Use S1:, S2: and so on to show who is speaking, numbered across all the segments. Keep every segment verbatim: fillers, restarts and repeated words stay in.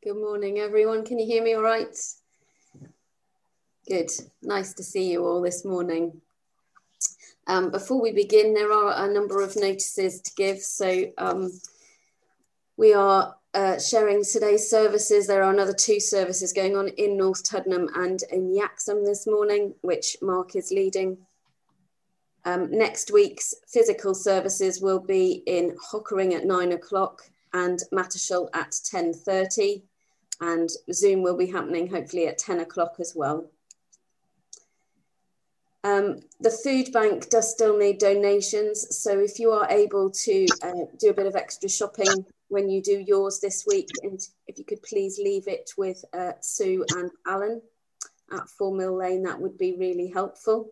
S1: Good morning, everyone. Can you hear me all right? Good. Nice to see you all this morning. Um, before we begin, there are a number of notices to give. So um, we are uh, sharing today's services. There are another two services going on in North Tuddenham and in Yaxham this morning, which Mark is leading. Um, next week's physical services will be in Hockering at nine o'clock and Mattershall at ten thirty. And Zoom will be happening hopefully at ten o'clock as well. Um, the food bank does still need donations. So if you are able to uh, do a bit of extra shopping when you do yours this week, and if you could please leave it with uh, Sue and Alan at Four Mill Lane, that would be really helpful.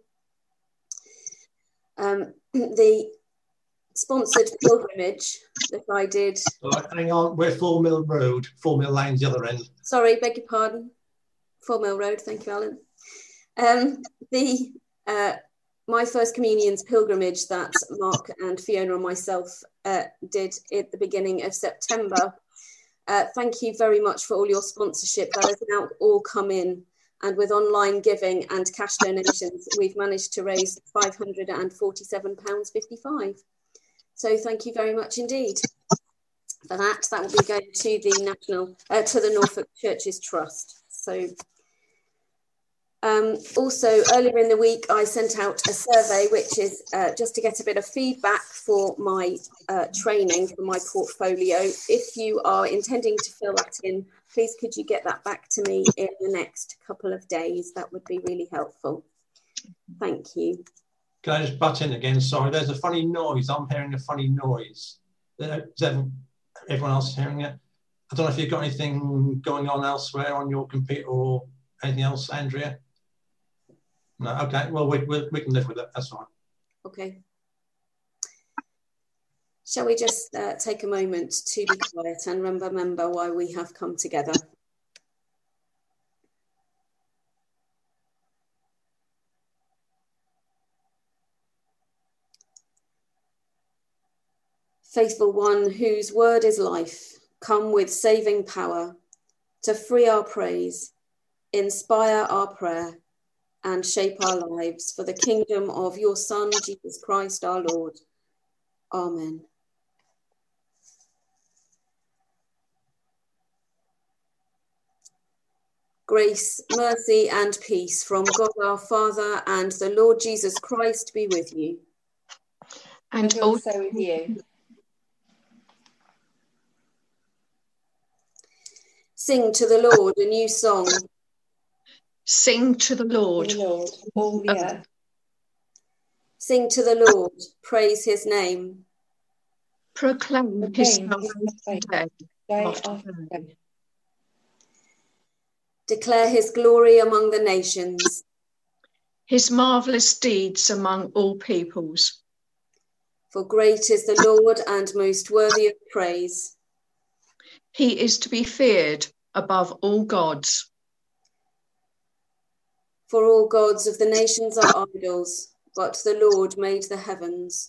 S1: Um, the sponsored pilgrimage that I did.
S2: Right, hang on, we're Four Mill Road, Four Mill Lane's the other end.
S1: Sorry, beg your pardon. Four Mill Road, thank you, Alan. Um, the uh, My First Communion's pilgrimage that Mark and Fiona and myself uh, did at the beginning of September. Uh, thank you very much for all your sponsorship. That has now all come in. And with online giving and cash donations, we've managed to raise five hundred forty-seven pounds fifty-five. So thank you very much indeed for that. That will be going to the National, uh, to the Norfolk Churches Trust. So um, also earlier in the week, I sent out a survey, which is uh, just to get a bit of feedback for my uh, training, for my portfolio. If you are intending to fill that in, please could you get that back to me in the next couple of days? That would be really helpful. Thank you.
S2: Can I just butt in again? Sorry, there's a funny noise. I'm hearing a funny noise. Is everyone else hearing it? I don't know if you've got anything going on elsewhere on your computer or anything else, Andrea? No, okay. Well, we, we, we can live with it. That's fine.
S1: Okay. Shall we just uh, take a moment to be quiet and remember why we have come together? Faithful one, whose word is life, come with saving power to free our praise, inspire our prayer, and shape our lives for the kingdom of your Son, Jesus Christ, our Lord. Amen. Grace, mercy, and peace from God our Father and the Lord Jesus Christ be with you.
S3: And also with you.
S1: Sing to the Lord a new song.
S3: Sing to the Lord,
S4: the Lord, all the earth.
S1: Sing to the Lord, praise his name.
S3: Proclaim,
S4: Proclaim
S3: his
S4: his
S3: salvation day
S4: day
S3: after
S4: after
S3: day.
S4: day.
S1: Declare his glory among the nations.
S3: His marvellous deeds among all peoples.
S1: For great is the Lord and most worthy of praise.
S3: He is to be feared above all gods.
S1: For all gods of the nations are idols, but the Lord made the heavens.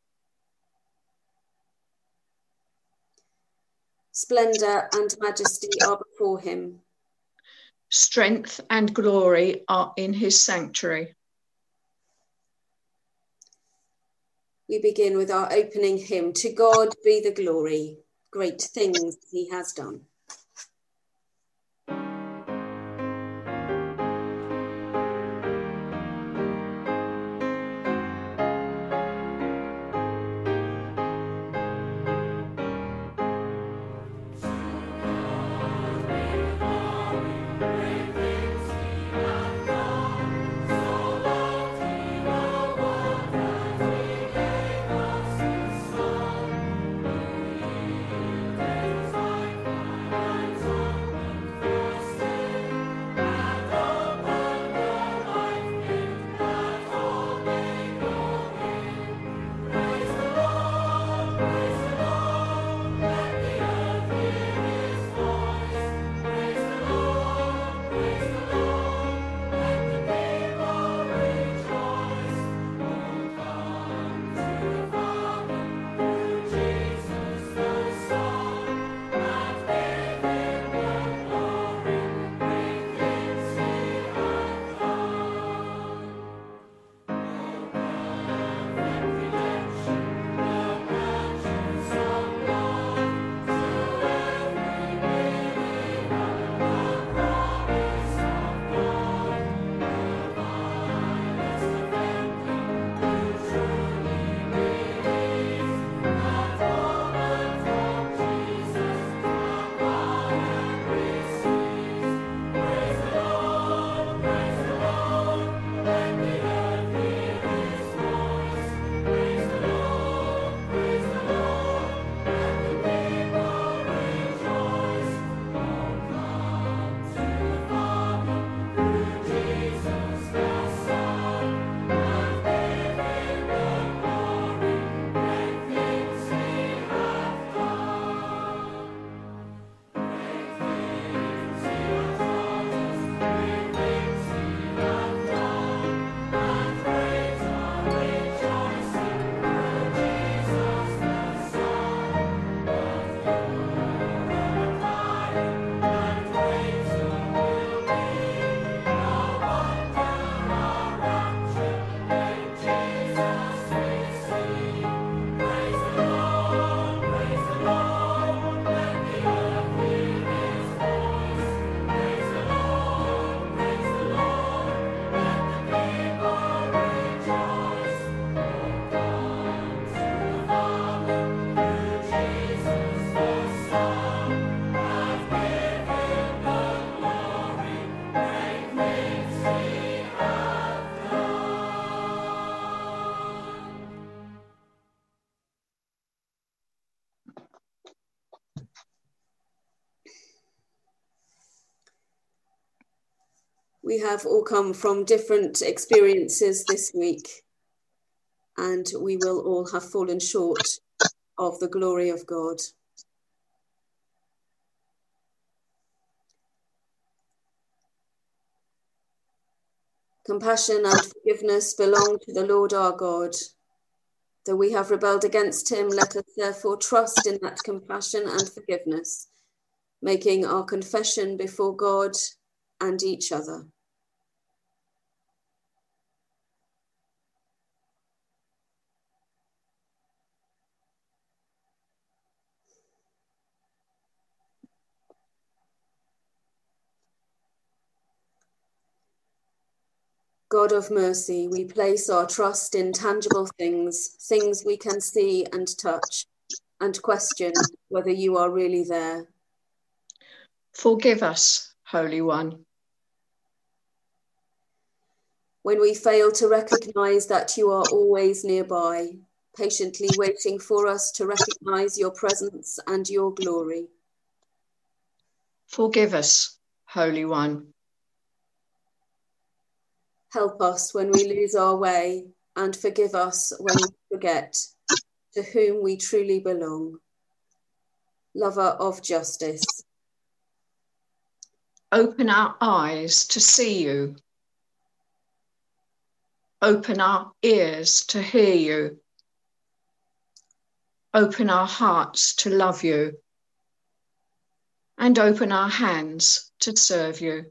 S1: Splendour and majesty are before him.
S3: Strength and glory are in his sanctuary.
S1: We begin with our opening hymn, To God be the glory, great things he has done.
S5: Thank you.
S1: We have all come from different experiences this week, and we will all have fallen short of the glory of God. Compassion and forgiveness belong to the Lord our God. Though we have rebelled against him, let us therefore trust in that compassion and forgiveness, making our confession before God and each other. God of mercy, we place our trust in tangible things, things we can see and touch, and question whether you are really there.
S3: Forgive us, Holy One.
S1: When we fail to recognize that you are always nearby, patiently waiting for us to recognize your presence and your glory.
S3: Forgive us, Holy One.
S1: Help us when we lose our way, and forgive us when we forget to whom we truly belong. Lover of justice.
S3: Open our eyes to see you. Open our ears to hear you. Open our hearts to love you. And open our hands to serve you.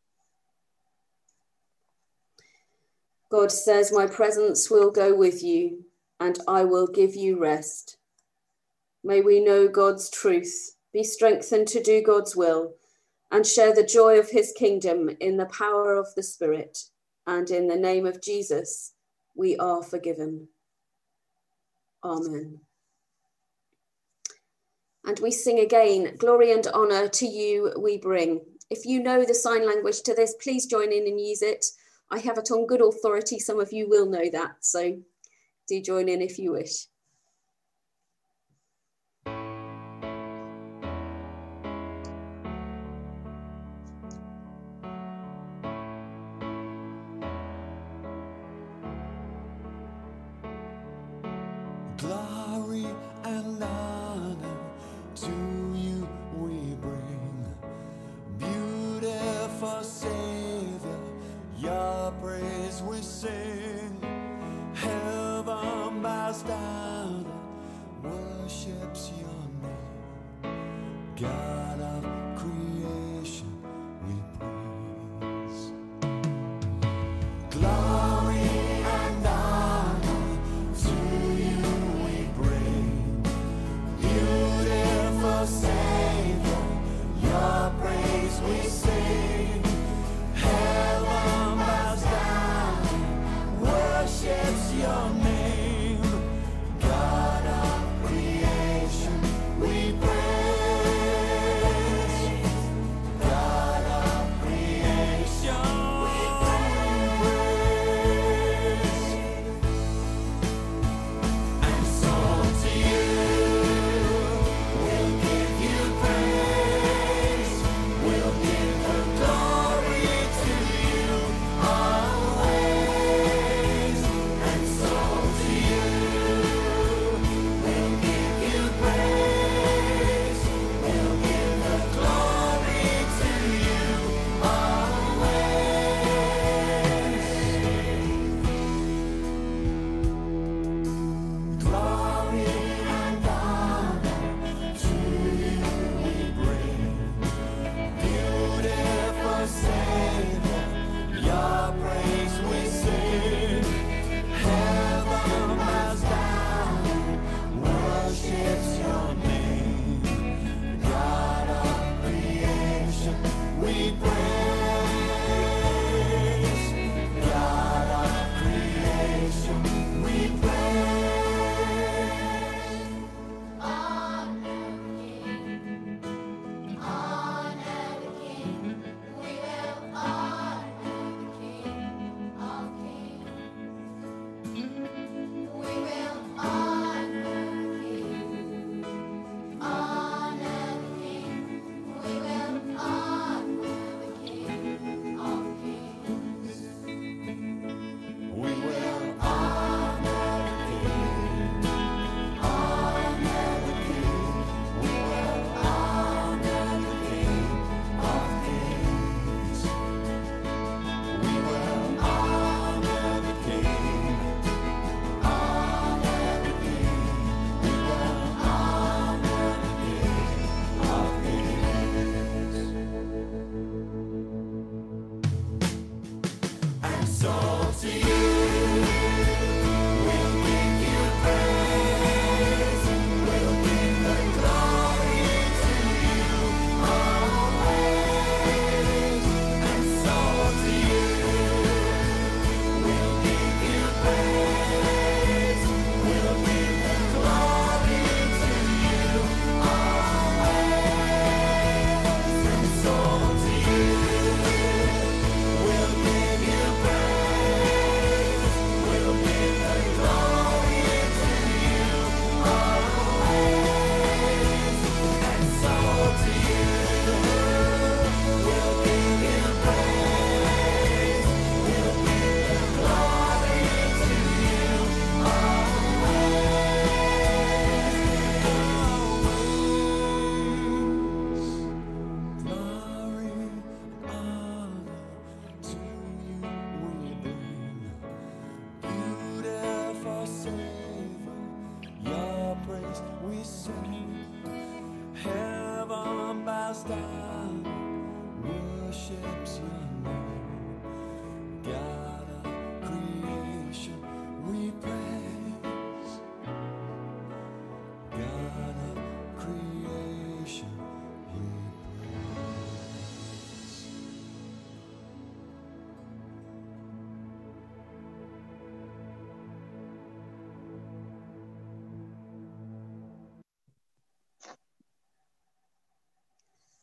S1: God says, my presence will go with you, and I will give you rest. May we know God's truth, be strengthened to do God's will, and share the joy of his kingdom in the power of the Spirit. And in the name of Jesus, we are forgiven. Amen. And we sing again, glory and honour to you we bring. If you know the sign language to this, please join in and use it. I have it on good authority. Some of you will know that, so do join in if you wish.
S4: Glory and honor to you we bring, beautiful Savior, your praise we sing. Heaven bows down and worships your name. God of creation we praise. Glory and honor to you we bring, beautiful Savior, your praise we sing. Heaven bows down,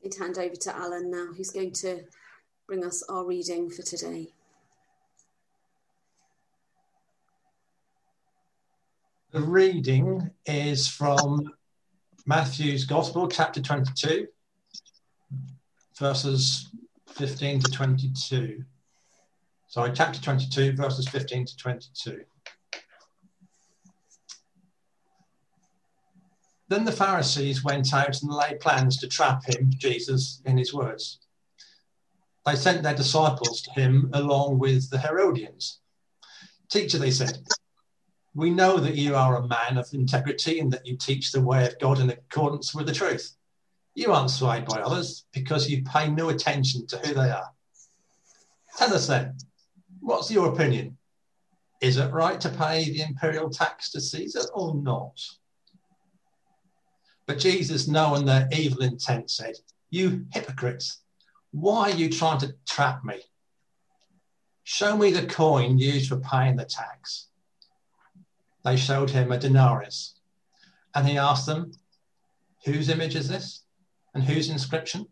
S1: going to hand over to Alan now, who's going to bring us our reading for today.
S2: The reading is from Matthew's Gospel, chapter twenty-two, verses fifteen to twenty-two. Sorry, chapter twenty-two, verses fifteen to twenty-two. Then the Pharisees went out and laid plans to trap him, Jesus, in his words. They sent their disciples to him along with the Herodians. Teacher, they said, we know that you are a man of integrity and that you teach the way of God in accordance with the truth. You aren't swayed by others because you pay no attention to who they are. Tell us then, what's your opinion? Is it right to pay the imperial tax to Caesar or not? But Jesus, knowing their evil intent, said, you hypocrites, why are you trying to trap me? Show me the coin used for paying the tax. They showed him a denarius, and he asked them, whose image is this, and whose inscription?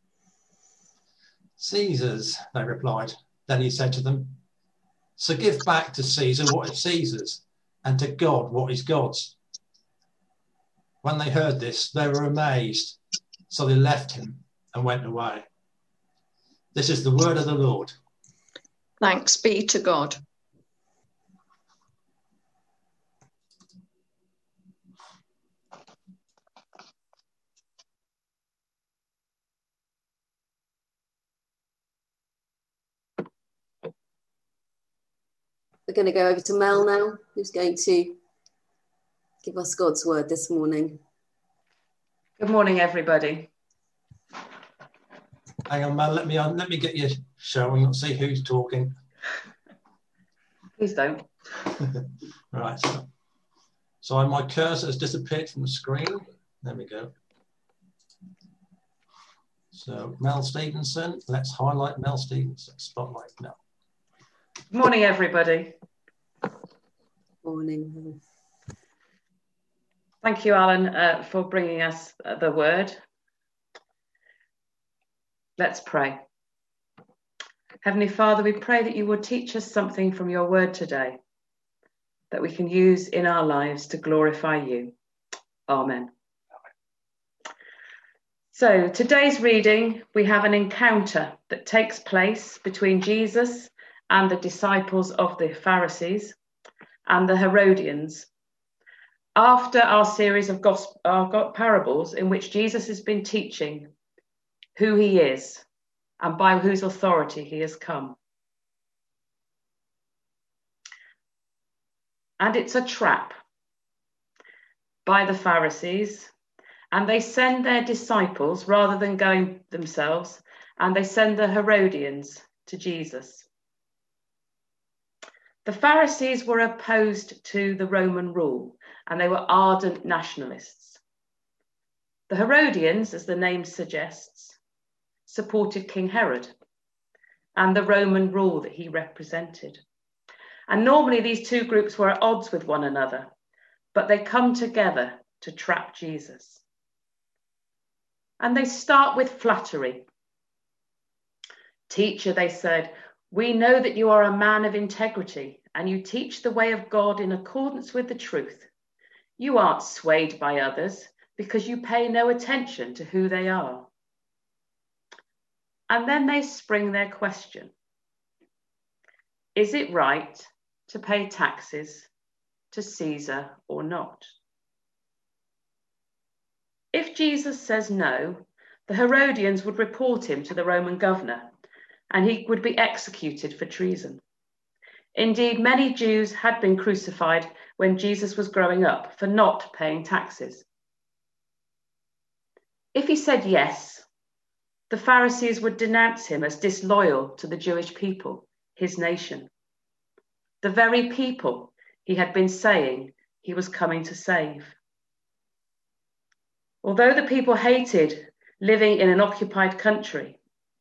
S2: Caesar's, they replied. Then he said to them, so give back to Caesar what is Caesar's, and to God what is God's. When they heard this, they were amazed, so they left him and went away. This is the word of the Lord.
S3: Thanks be to God.
S1: We're going to go over to Mel now, who's going to give us God's word this morning.
S5: Good morning, everybody.
S2: Hang on, Mel, let me on, let me get you showing. Let's see who's talking.
S5: Please don't.
S2: Right. So, so my cursor has disappeared from the screen. There we go. So Mel Stevenson, let's highlight Mel Stevenson. Spotlight Mel.
S5: Good morning, everybody.
S1: Morning.
S5: Thank you, Alan, uh, for bringing us uh, the word. Let's pray. Heavenly Father, we pray that you will teach us something from your word today that we can use in our lives to glorify you. Amen. So today's reading, we have an encounter that takes place between Jesus and the disciples of the Pharisees and the Herodians. After our series of gospel, our parables in which Jesus has been teaching who he is and by whose authority he has come. And it's a trap by the Pharisees, and they send their disciples rather than going themselves, and they send the Herodians to Jesus. The Pharisees were opposed to the Roman rule, and they were ardent nationalists. The Herodians, as the name suggests, supported King Herod and the Roman rule that he represented. And normally these two groups were at odds with one another, but they come together to trap Jesus. And they start with flattery. Teacher, they said, we know that you are a man of integrity and you teach the way of God in accordance with the truth. You aren't swayed by others because you pay no attention to who they are. And then they spring their question. Is it right to pay taxes to Caesar or not? If Jesus says no, the Herodians would report him to the Roman governor and he would be executed for treason. Indeed, many Jews had been crucified when Jesus was growing up for not paying taxes. If he said yes, the Pharisees would denounce him as disloyal to the Jewish people, his nation, the very people he had been saying he was coming to save. Although the people hated living in an occupied country,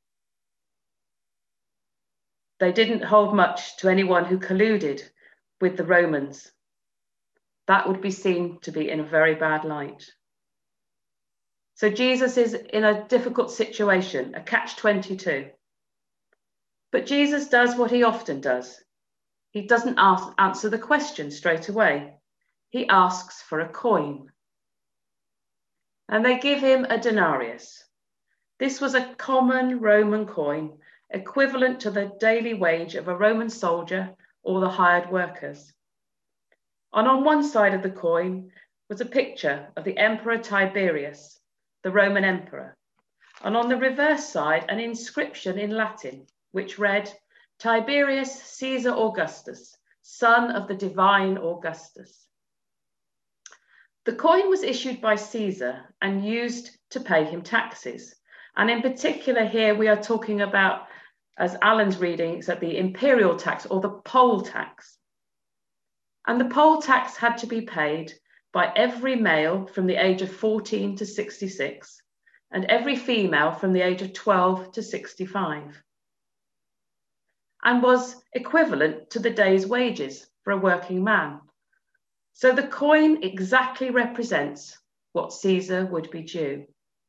S5: they didn't hold much to anyone who colluded with the Romans. That would be seen to be in a very bad light. So Jesus is in a difficult situation, a catch twenty-two. But Jesus does what he often does. He doesn't ask, answer the question straight away. He asks for a coin. And they give him a denarius. This was a common Roman coin, equivalent to the daily wage of a Roman soldier or the hired workers. And on one side of the coin was a picture of the Emperor Tiberius, the Roman emperor. And on the reverse side, an inscription in Latin, which read, Tiberius Caesar Augustus, son of the divine Augustus. The coin was issued by Caesar and used to pay him taxes. And in particular here, we are talking about, as Alan's reading, it's at the imperial tax or the poll tax. And the poll tax had to be paid by every male from the age of fourteen to sixty-six and every female from the age of twelve to sixty-five, and was equivalent to the day's wages for a working man. So the coin exactly represents what Caesar would be due.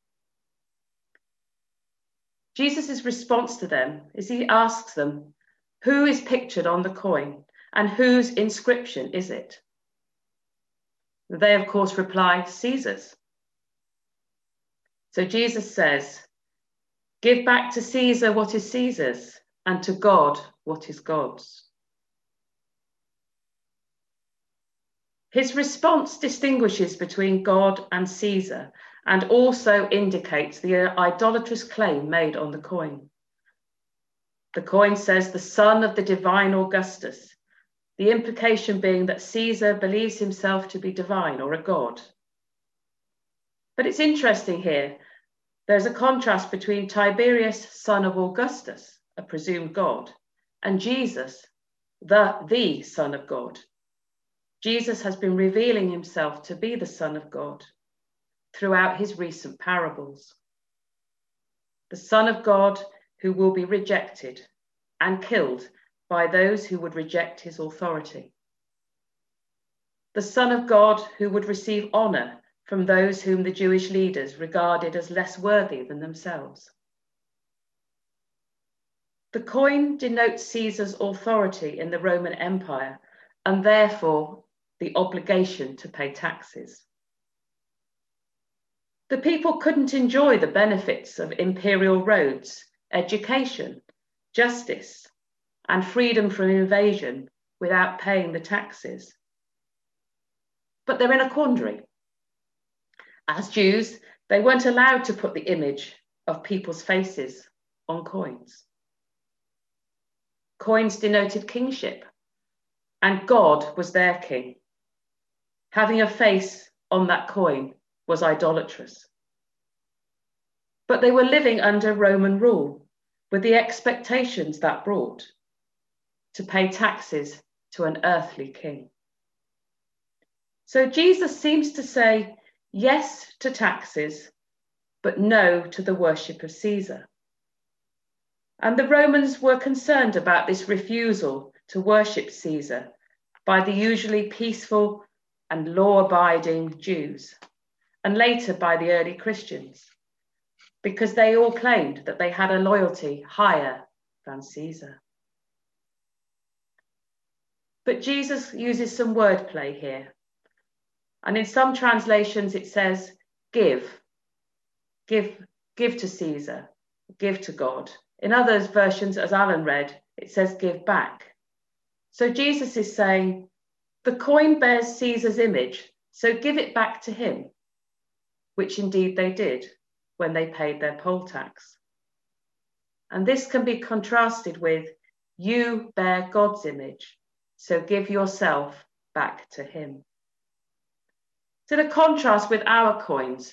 S5: Jesus' response to them is he asks them, who is pictured on the coin and whose inscription is it? They, of course, reply, Caesar's. So Jesus says, give back to Caesar what is Caesar's and to God what is God's. His response distinguishes between God and Caesar and also indicates the idolatrous claim made on the coin. The coin says the son of the divine Augustus, the implication being that Caesar believes himself to be divine or a god. But it's interesting here, there's a contrast between Tiberius, son of Augustus, a presumed god, and Jesus, the, the Son of God. Jesus has been revealing himself to be the Son of God throughout his recent parables. The Son of God who will be rejected and killed by those who would reject his authority. The Son of God who would receive honor from those whom the Jewish leaders regarded as less worthy than themselves. The coin denotes Caesar's authority in the Roman Empire and therefore the obligation to pay taxes. The people couldn't enjoy the benefits of imperial roads, education, justice, and freedom from invasion without paying the taxes. But they're in a quandary. As Jews, they weren't allowed to put the image of people's faces on coins. Coins denoted kingship, and God was their king. Having a face on that coin was idolatrous. But they were living under Roman rule, with the expectations that brought, to pay taxes to an earthly king. So Jesus seems to say yes to taxes, but no to the worship of Caesar. And the Romans were concerned about this refusal to worship Caesar by the usually peaceful and law-abiding Jews, and later by the early Christians, because they all claimed that they had a loyalty higher than Caesar. But Jesus uses some wordplay here. And in some translations it says, give, give, give to Caesar, give to God. In others versions, as Alan read, it says give back. So Jesus is saying, the coin bears Caesar's image, so give it back to him, which indeed they did when they paid their poll tax. And this can be contrasted with, you bear God's image, so give yourself back to him. So the contrast with our coins.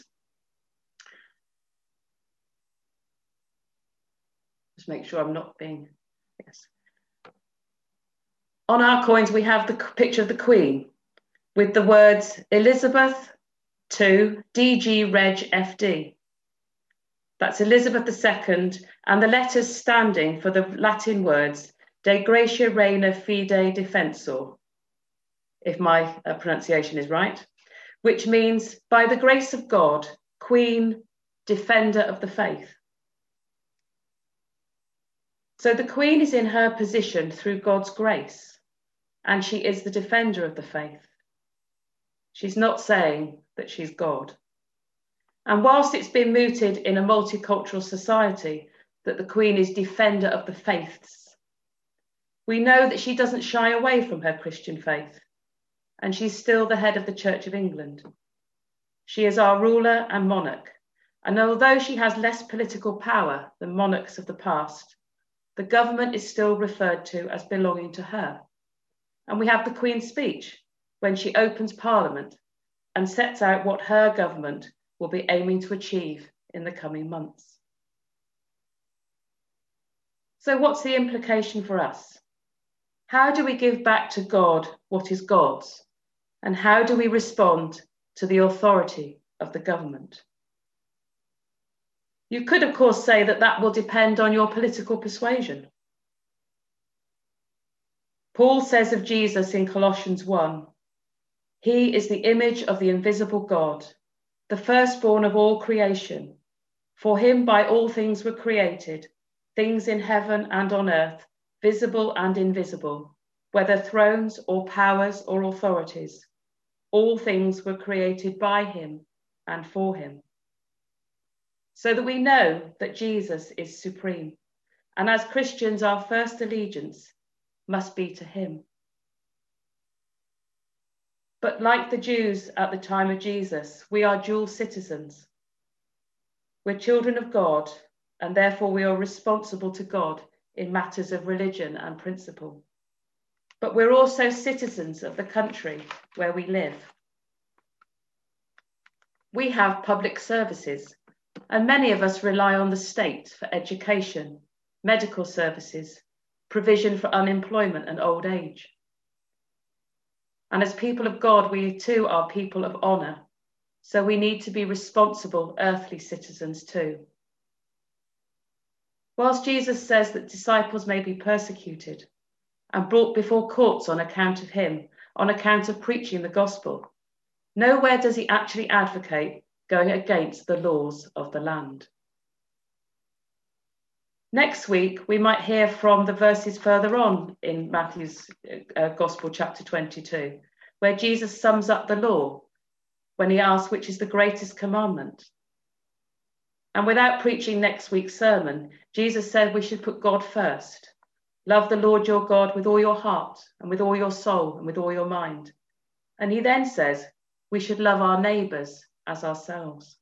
S5: Just make sure I'm not being, yes. On our coins, we have the picture of the Queen with the words Elizabeth to D G Reg F D. That's Elizabeth the Second, and the letters standing for the Latin words De Gratia Reina Fide Defensor, if my uh, pronunciation is right, which means by the grace of God, Queen, defender of the faith. So the Queen is in her position through God's grace, and she is the defender of the faith. She's not saying that she's God. And whilst it's been mooted in a multicultural society that the Queen is defender of the faiths, we know that she doesn't shy away from her Christian faith, and she's still the head of the Church of England. She is our ruler and monarch, and although she has less political power than monarchs of the past, the government is still referred to as belonging to her. And we have the Queen's speech when she opens Parliament and sets out what her government will be aiming to achieve in the coming months. So what's the implication for us? How do we give back to God what is God's? And how do we respond to the authority of the government? You could, of course, say that that will depend on your political persuasion. Paul says of Jesus in Colossians one, "He is the image of the invisible God, the firstborn of all creation. For him by all things were created, things in heaven and on earth, visible and invisible, whether thrones or powers or authorities. All things were created by him and for him." So that we know that Jesus is supreme. And as Christians, our first allegiance must be to him. But like the Jews at the time of Jesus, we are dual citizens. We're children of God, and therefore we are responsible to God in matters of religion and principle. But we're also citizens of the country where we live. We have public services, and many of us rely on the state for education, medical services, provision for unemployment and old age. And as people of God, we too are people of honour, so we need to be responsible earthly citizens too. Whilst Jesus says that disciples may be persecuted and brought before courts on account of him, on account of preaching the gospel, nowhere does he actually advocate going against the laws of the land. Next week, we might hear from the verses further on in Matthew's uh, Gospel, chapter twenty-two, where Jesus sums up the law when he asks which is the greatest commandment. And without preaching next week's sermon, Jesus said we should put God first. Love the Lord your God with all your heart and with all your soul and with all your mind. And he then says we should love our neighbours as ourselves.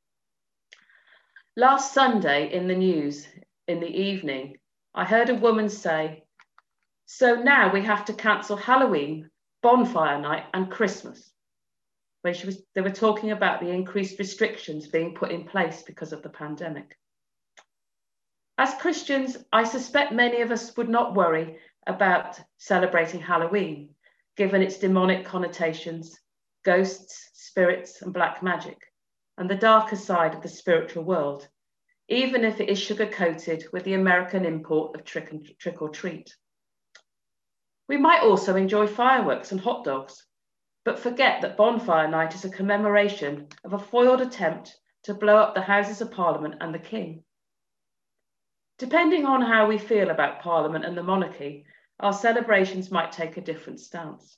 S5: Last Sunday in the news, in the evening, I heard a woman say, "So now we have to cancel Halloween, bonfire night and Christmas." When she was, they were talking about the increased restrictions being put in place because of the pandemic. As Christians, I suspect many of us would not worry about celebrating Halloween, given its demonic connotations, ghosts, spirits and black magic, and the darker side of the spiritual world, even if it is sugar-coated with the American import of trick, and, trick or treat. We might also enjoy fireworks and hot dogs, but forget that bonfire night is a commemoration of a foiled attempt to blow up the Houses of Parliament and the King. Depending on how we feel about Parliament and the monarchy, our celebrations might take a different stance.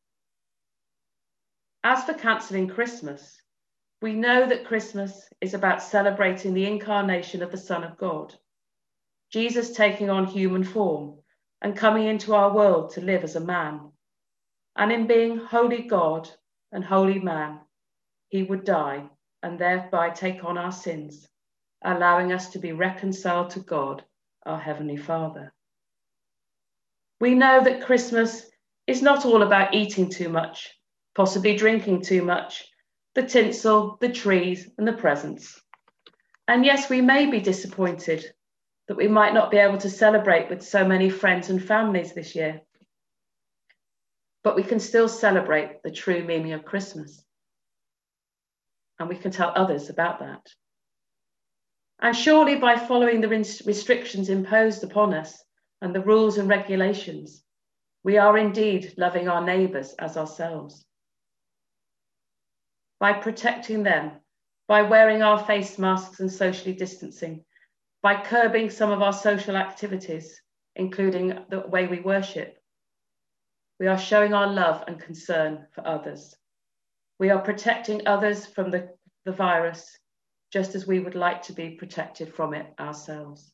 S5: As for cancelling Christmas, we know that Christmas is about celebrating the incarnation of the Son of God, Jesus taking on human form and coming into our world to live as a man. And in being holy God and holy man, he would die and thereby take on our sins, allowing us to be reconciled to God, our Heavenly Father. We know that Christmas is not all about eating too much, possibly drinking too much, the tinsel, the trees and the presents. And yes, we may be disappointed that we might not be able to celebrate with so many friends and families this year. But we can still celebrate the true meaning of Christmas. And we can tell others about that. And surely by following the restrictions imposed upon us and the rules and regulations, we are indeed loving our neighbours as ourselves. By protecting them, by wearing our face masks and socially distancing, by curbing some of our social activities, including the way we worship. We are showing our love and concern for others. We are protecting others from the, the virus, just as we would like to be protected from it ourselves.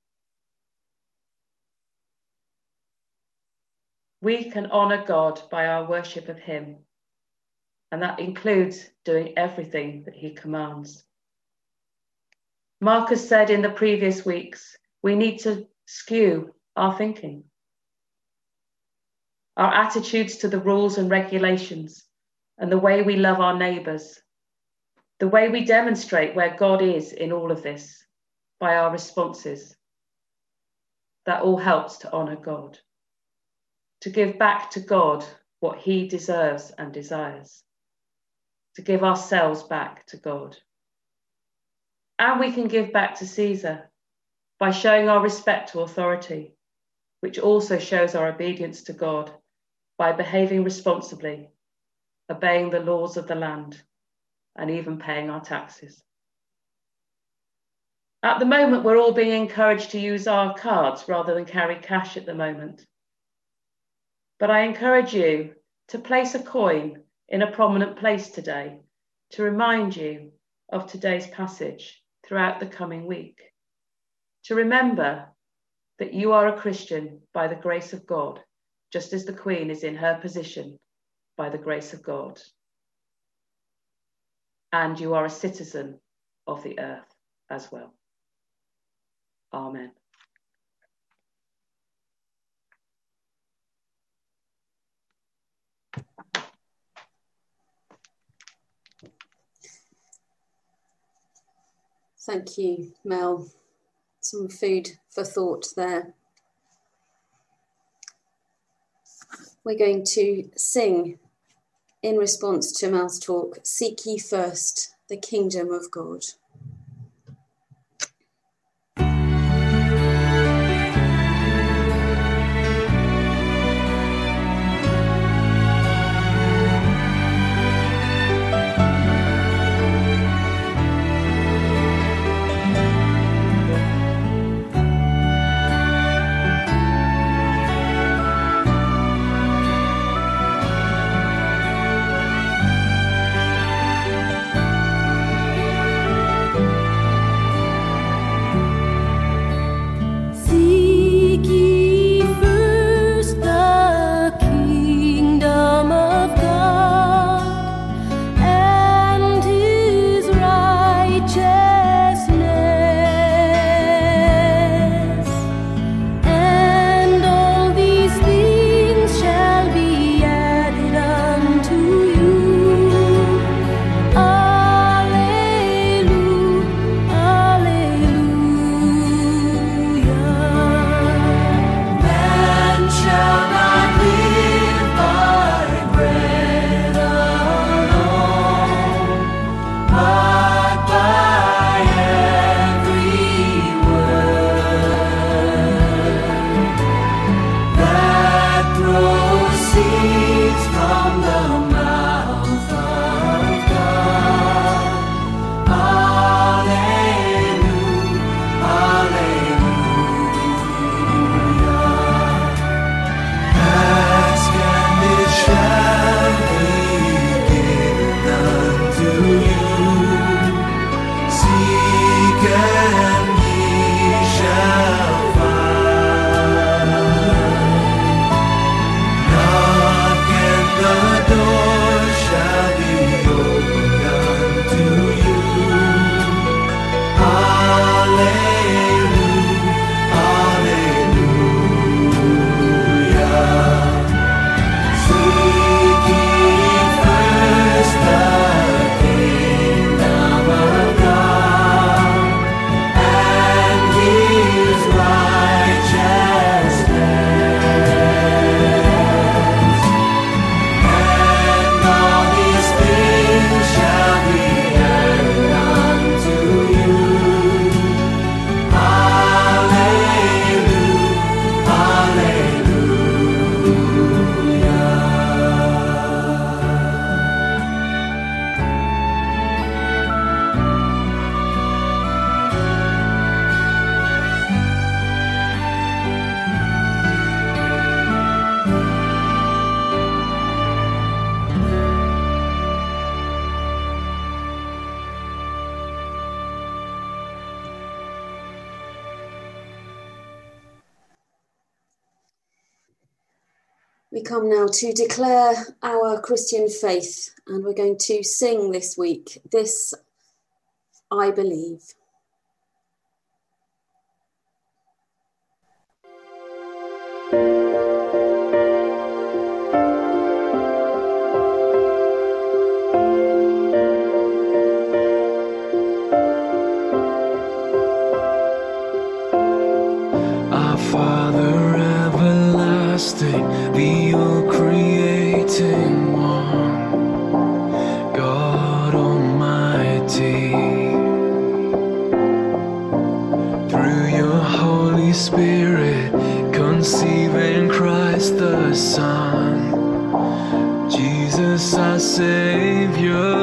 S5: We can honour God by our worship of him, and that includes doing everything that he commands. Mark has said in the previous weeks, we need to skew our thinking, our attitudes to the rules and regulations, and the way we love our neighbours, the way we demonstrate where God is in all of this by our responses. That all helps to honour God, to give back to God what he deserves and desires, to give ourselves back to God. And we can give back to Caesar by showing our respect to authority, which also shows our obedience to God by behaving responsibly, obeying the laws of the land, and even paying our taxes. At the moment, we're all being encouraged to use our cards rather than carry cash at the moment. But I encourage you to place a coin in a prominent place today to remind you of today's passage throughout the coming week. To remember that you are a Christian by the grace of God, just as the Queen is in her position by the grace of God. And you are a citizen of the earth as well. Amen.
S1: Thank you, Mel. Some food for thought there. We're going to sing in response to Mel's talk, Seek Ye First the Kingdom of God.
S4: Thank
S1: We come now to declare our Christian faith, and we're going to sing this week, This I Believe.
S4: Our Father everlasting, the all-creating one, God Almighty, through your Holy Spirit, conceiving Christ the Son, Jesus our Savior.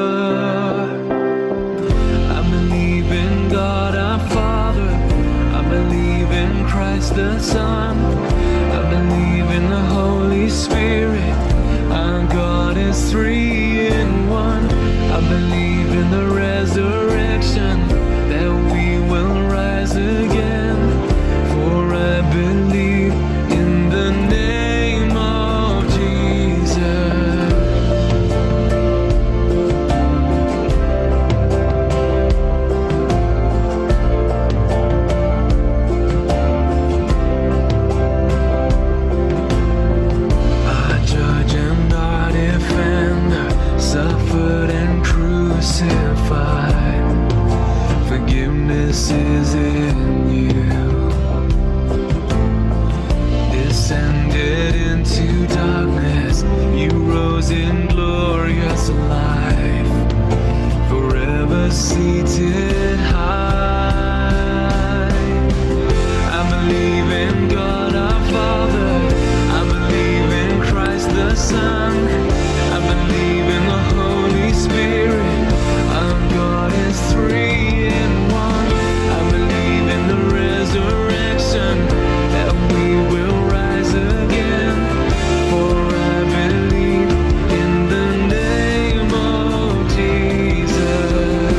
S4: I believe in God our Father, I believe in Christ the Son, I believe in the Holy Spirit, our God is three in one. I believe in the resurrection, that we will rise again, for I believe in the name of Jesus. Our judge and our defender, suffered and crucified. Forgiveness is in you. Descended into darkness, you rose in glorious life, forever seated high. I believe in God our Father, I believe in Christ the Son, I believe in the Holy Spirit, our God is three in one. I believe in the resurrection, that we will rise again, for I believe in the name of Jesus.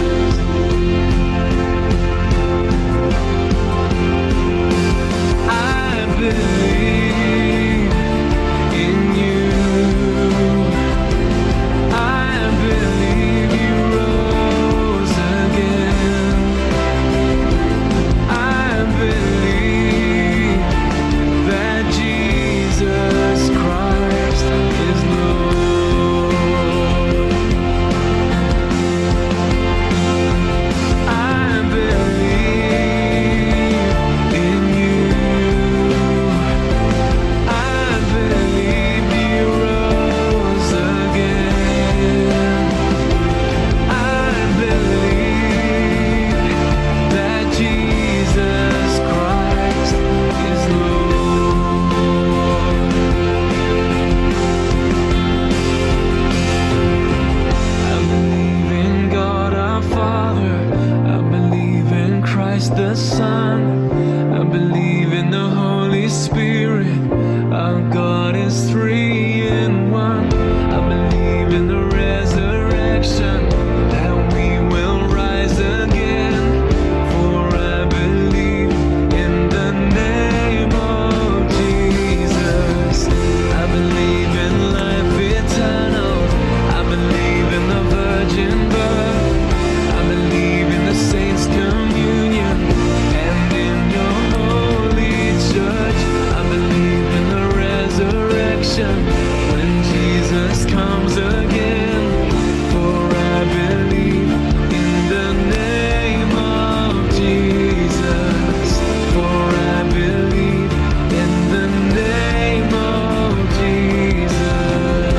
S4: I believe in you. I believe you rose again. I believe that Jesus Christ is Lord. I believe in you. I believe you rose again. I believe that Jesus Christ is Lord. I believe in God our Father, I believe in Christ the Son, I believe in the Holy Spirit, our God is three in one. I believe in the resurrection, that we will rise again, for I believe in the name of Jesus. I believe in life eternal, I believe in the virgin birth, I believe in the saints' communion, and in your holy church. I believe in the resurrection, when Jesus comes again, for I believe in the name of Jesus, for I believe in the name of Jesus.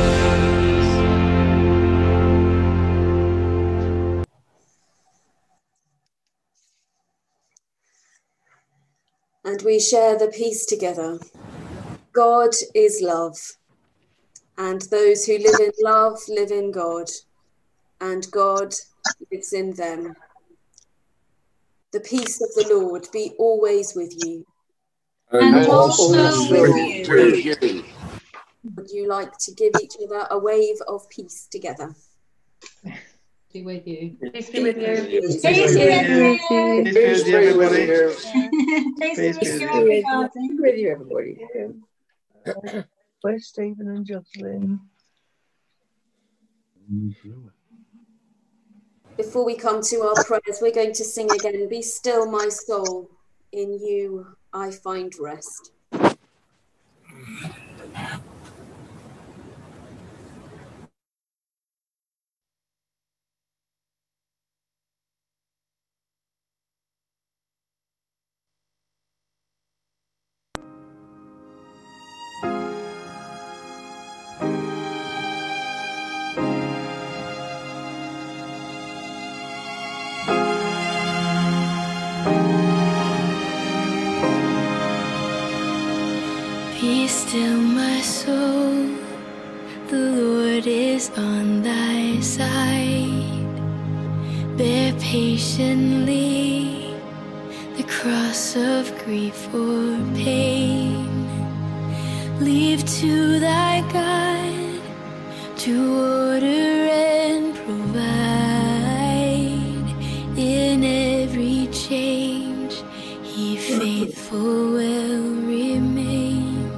S1: And we share the peace together. God is love, and those who live in love live in God, and God lives in them. The peace of the Lord be always with you.
S6: And also with you.
S1: Would you like to give each other a wave of peace together?
S6: Be with you.
S5: Peace be with you.
S7: Peace be with you.
S6: Peace be with you.
S7: Peace be with you, everybody.
S6: Peace be with you, everybody.
S7: Where's Stephen and Jocelyn?
S1: Before we come to our prayers, we're going to sing again, Be Still My Soul, in You I Find Rest.
S8: Be still, my soul, the Lord is on thy side. Bear patiently the cross of grief or pain. Leave to thy God to order and provide. In every change, He faithful will remain.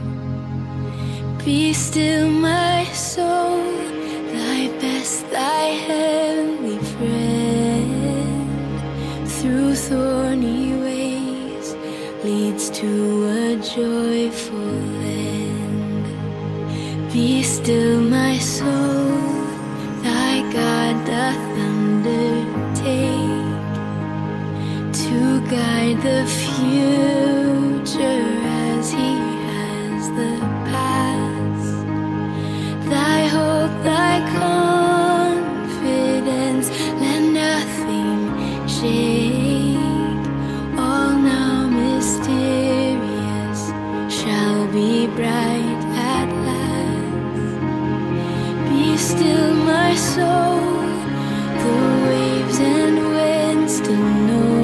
S8: Be still, my soul, thy best, thy heavenly friend. Through thorny ways leads to a joyful end. Be still, my soul, thy God doth undertake to guide the future as He has the past. Thy hope, thy confidence, let nothing shake. All now mysterious shall be bright at last. Be still, my soul, the waves and winds to know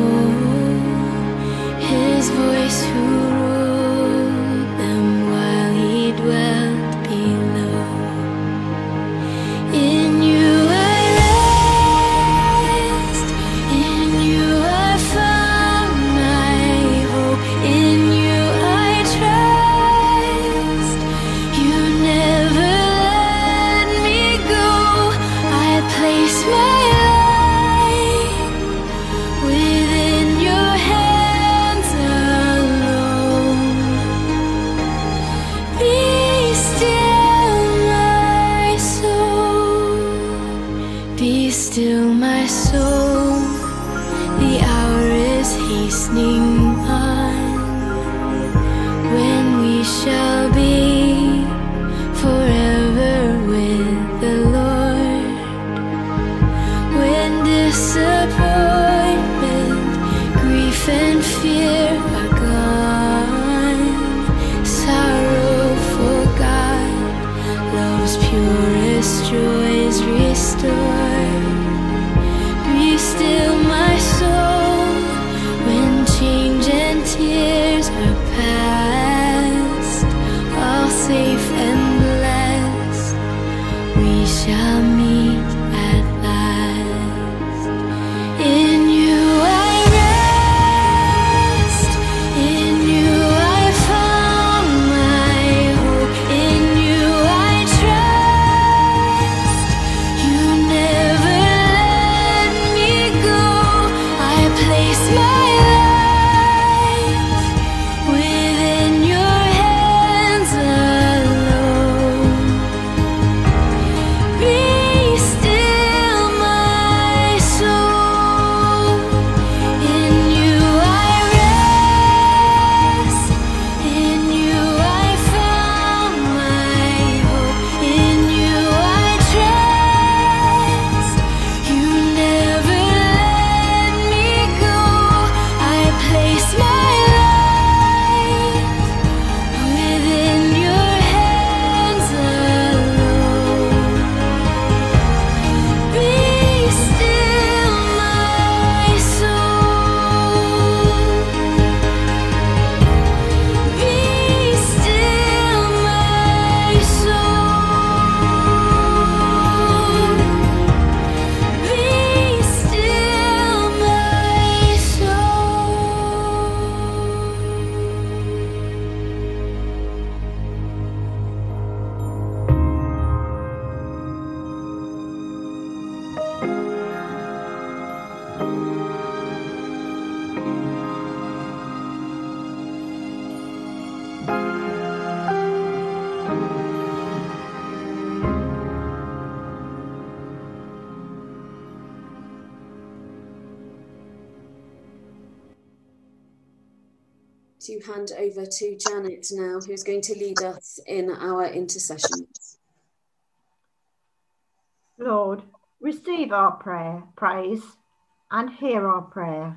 S8: His voice who ruled them while He dwelt below. In You I rest, in You I found my hope, in You I trust. You never let me go. I place my life within Your hands alone.
S1: to hand over to Janet now, who's going to lead us in our intercessions.
S9: Lord, receive our prayer, praise, and hear our prayer.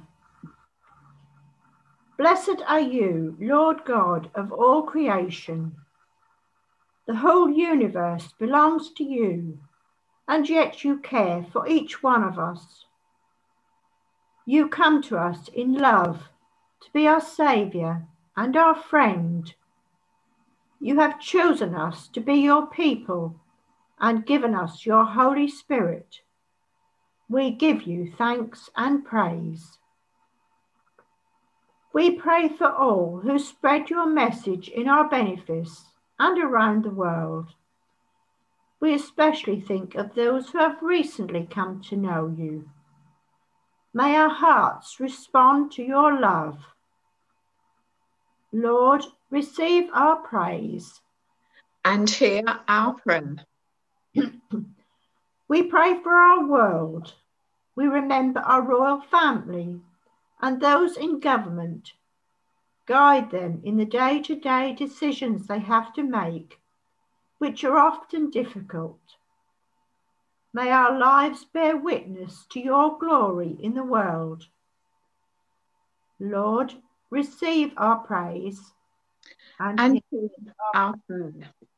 S9: Blessed are you, Lord God of all creation. The whole universe belongs to you, and yet you care for each one of us. You come to us in love to be our Saviour and our friend. You have chosen us to be your people and given us your Holy Spirit. We give you thanks and praise. We pray for all who spread your message in our benefice and around the world. We especially think of those who have recently come to know you. May our hearts respond to your love. Lord, receive our praise.
S3: And hear our prayer.
S9: We pray for our world. We remember our royal family and those in government. Guide them in the day-to-day decisions they have to make, which are often difficult. May our lives bear witness to your glory in the world. Lord, receive our praise and,
S3: and
S9: hear
S3: our prayer.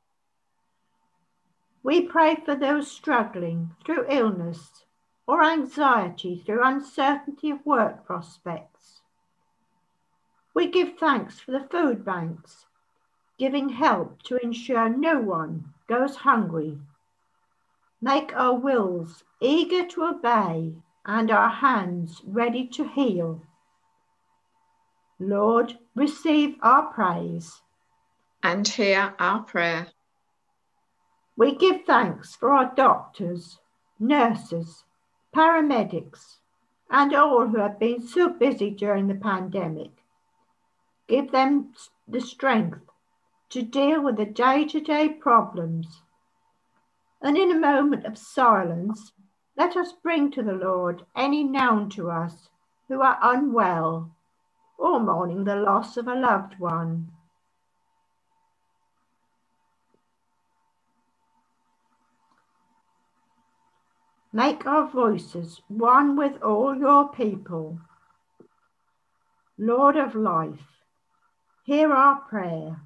S9: We pray for those struggling through illness or anxiety through uncertainty of work prospects. We give thanks for the food banks, giving help to ensure no one goes hungry. Make our wills eager to obey and our hands ready to heal. Lord, receive our praise.
S3: And hear our prayer.
S9: We give thanks for our doctors, nurses, paramedics, and all who have been so busy during the pandemic. Give them the strength to deal with the day-to-day problems. And in a moment of silence, let us bring to the Lord any known to us who are unwell or mourning the loss of a loved one. Make our voices one with all your people. Lord of life, hear our prayer.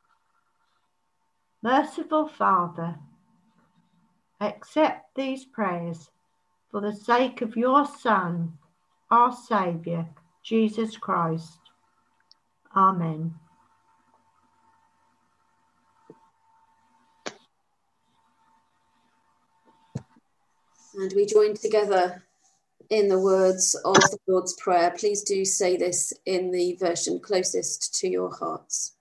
S9: Merciful Father, accept these prayers for the sake of your Son, our Saviour, Jesus Christ. Amen.
S1: And we join together in the words of the Lord's Prayer. Please do say this in the version closest to your hearts.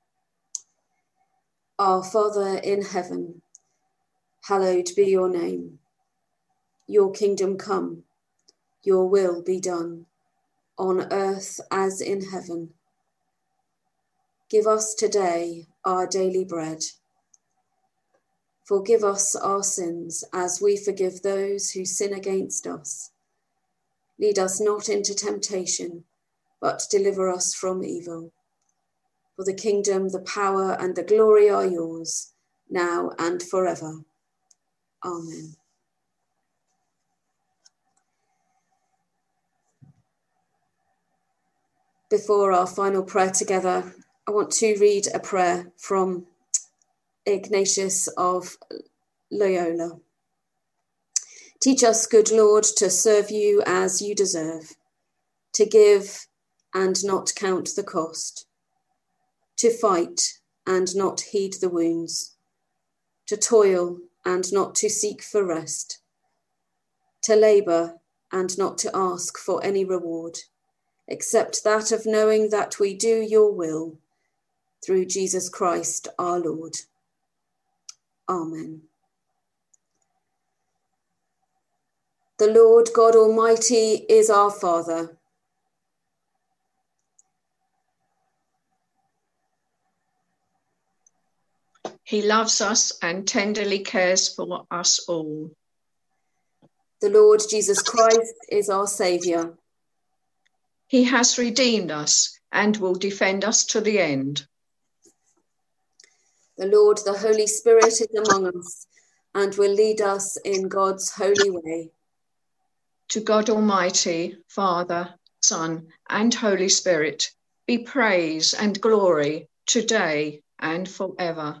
S1: Our Father in heaven, hallowed be your name. Your kingdom come, your will be done, on earth as in heaven. Give us today our daily bread. Forgive us our sins as we forgive those who sin against us. Lead us not into temptation, but deliver us from evil. For the kingdom, the power, and the glory are yours, now and forever. Amen. Before our final prayer together, I want to read a prayer from Ignatius of Loyola. Teach us, good Lord, to serve you as you deserve, to give and not count the cost, to fight and not heed the wounds, to toil and not to seek for rest, to labour and not to ask for any reward, except that of knowing that we do your will, through Jesus Christ our Lord. Amen. The Lord God Almighty is our Father.
S3: He loves us and tenderly cares for us all.
S1: The Lord Jesus Christ is our Saviour.
S3: He has redeemed us and will defend us to the end.
S1: The Lord, the Holy Spirit, is among us and will lead us in God's holy way.
S3: To God Almighty, Father, Son, and Holy Spirit, be praise and glory today and forever.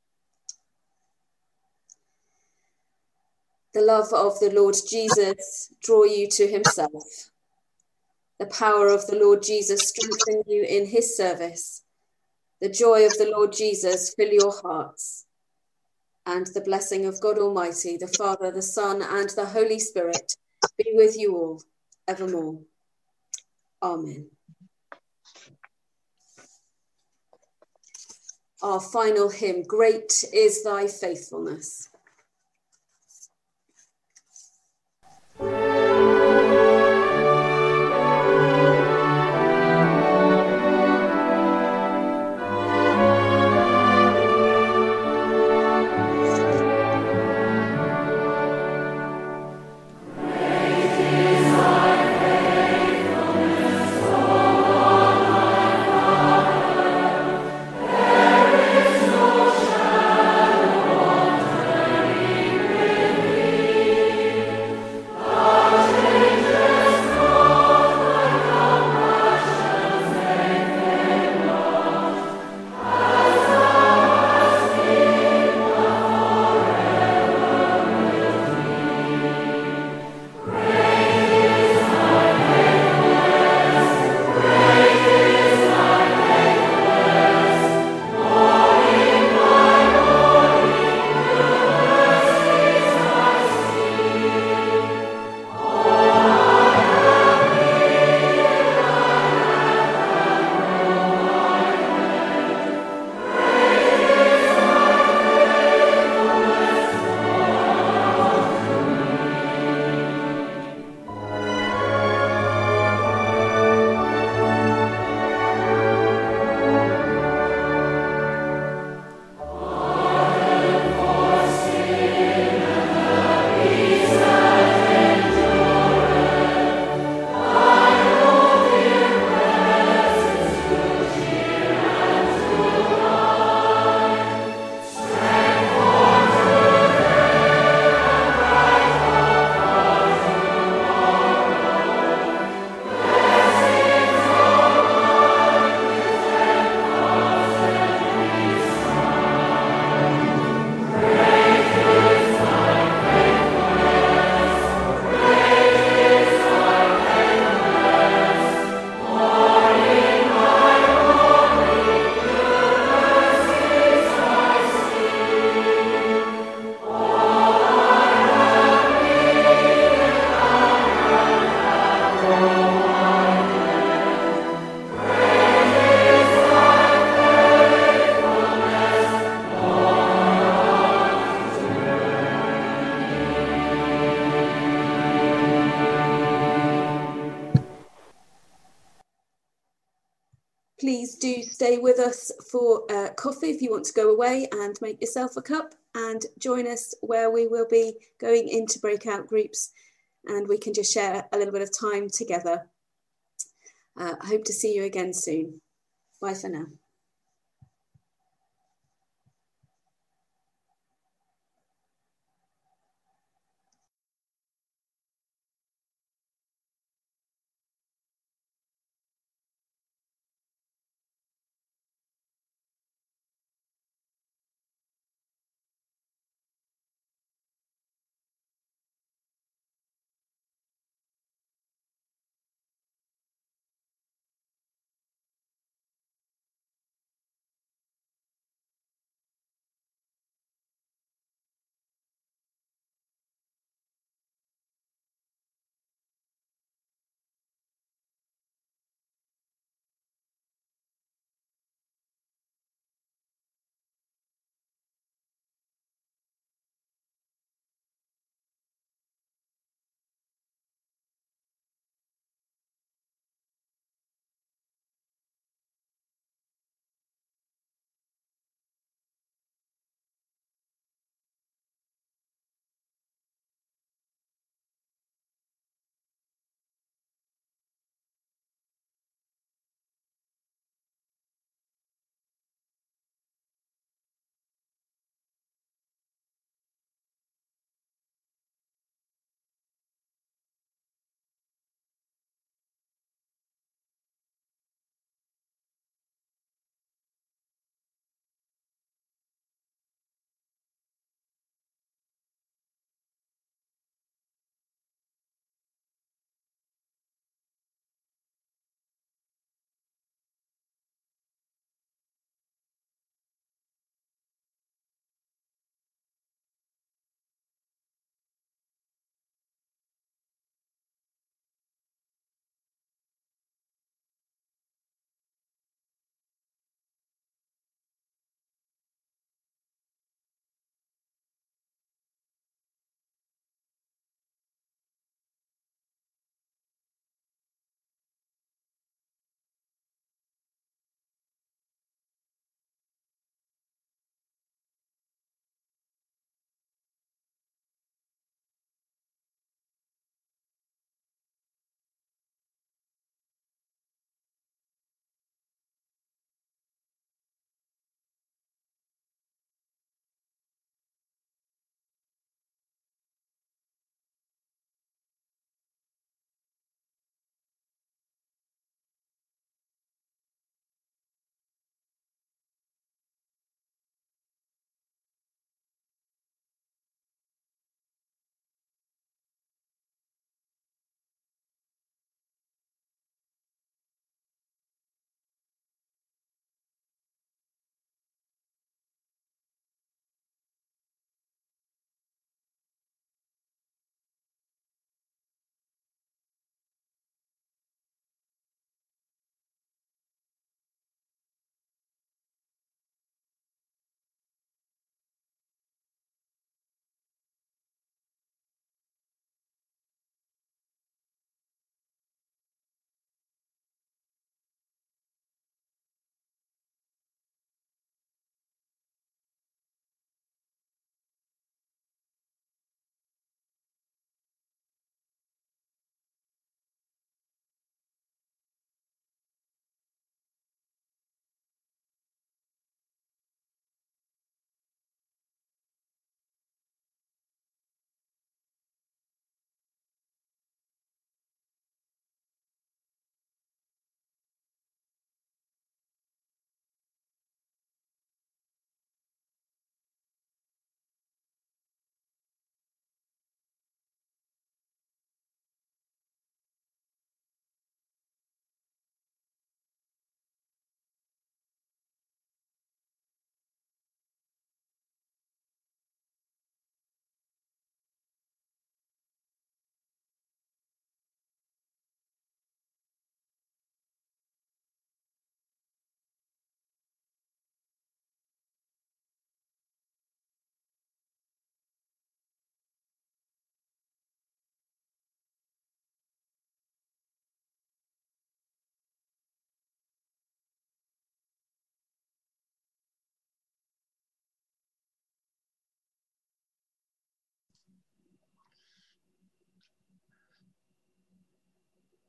S1: The love of the Lord Jesus draw you to himself. The power of the Lord Jesus strengthen you in his service. The joy of the Lord Jesus fill your hearts. And the blessing of God Almighty, the Father, the Son, and the Holy Spirit be with you all evermore. Amen. Our final hymn, Great is Thy Faithfulness. Please do stay with us for uh, coffee if you want to go away and make yourself a cup, and join us where we will be going into breakout groups and we can just share a little bit of time together. Uh, I hope to see you again soon. Bye for now.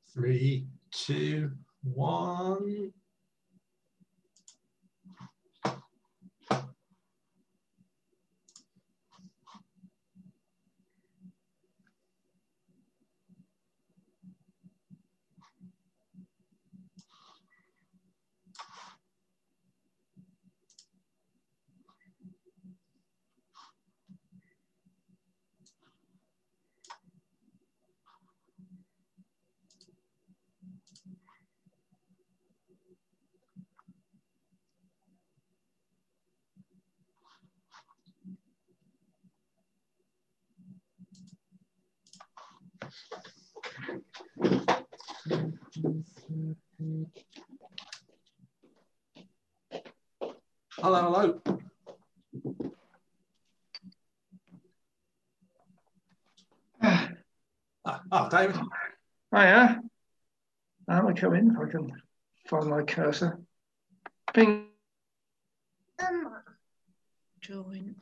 S2: Three, two, one. Hello, hello. Ah, oh, David.
S10: Hiya. Now I come in, if I can find my cursor. Ping.
S6: Um, join.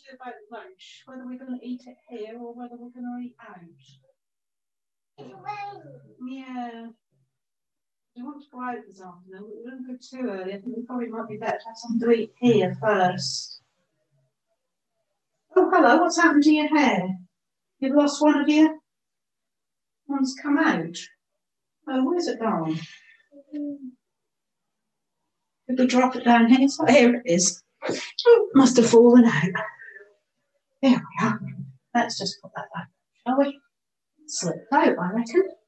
S11: about lunch, whether we're going to eat it here or whether we're going to eat out. Yeah. We want to go out this afternoon, but we don't go too early. I think we probably might be better to have something to eat here first. Oh, hello, what's happened to your hair? You've lost one of your... One's come out. Oh, where's it gone? Could we drop it down here? So here it is. Oh, must have fallen out. There we are. Let's just put that back, shall we? Slipped out, I reckon.